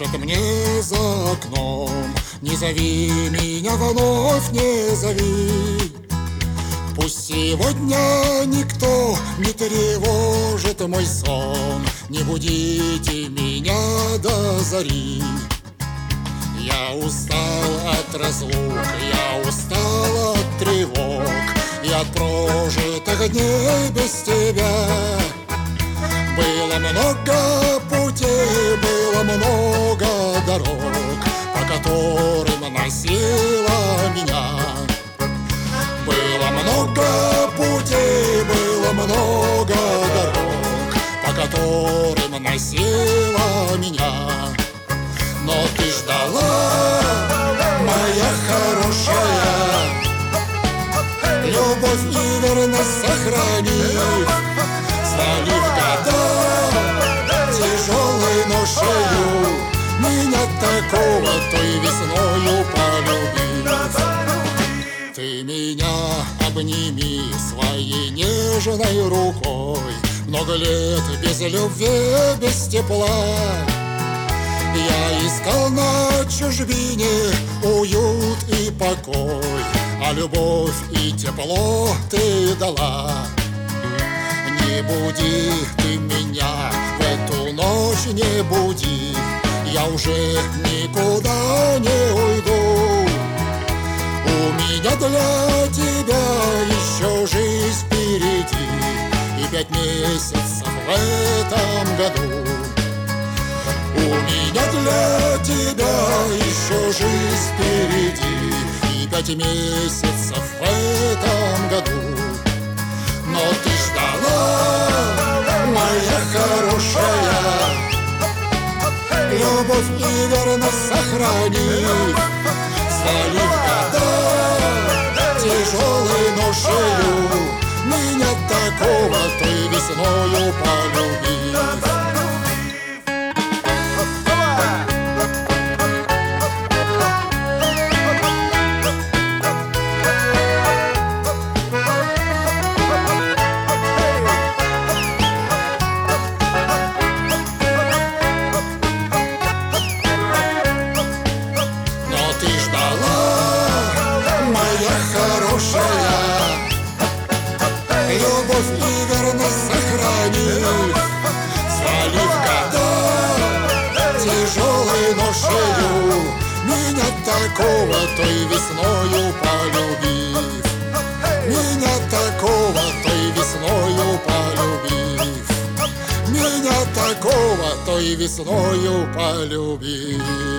пишет мне за окном. Не зови меня вновь, не зови. Пусть сегодня никто не тревожит мой сон. Не будите меня до зари. Я устал от разлук, я устал от тревог и от прожитых дней без тебя. Было много путей, было много дорог, по которым носила меня. Было много путей, было много дорог, по которым носила меня. Но ты ждала, моя хорошая, любовь и верность сохранив, свалив года тяжелой ношею, меня такого той весною полюбив. Ты меня обними своей нежной рукой. Много лет без любви, без тепла я искал на чужбине уют и покой, а любовь и тепло ты дала. Не буди ты меня в эту ночь, не буди, я уже никуда не уйду. У меня для тебя еще жизнь впереди и 5 месяцев в этом году. У меня для тебя еще жизнь впереди и 5 месяцев в этом году. Но ты ждала, моя хорошая, любовь и верность сохранив, свалив года тяжелой ношею, меня такого той весною полюбив. Любовь и верность сохранив, свалив года тяжелой ношею, меня такого той весною полюбив. Меня такого той весною полюбив. Меня такого той весною полюбив.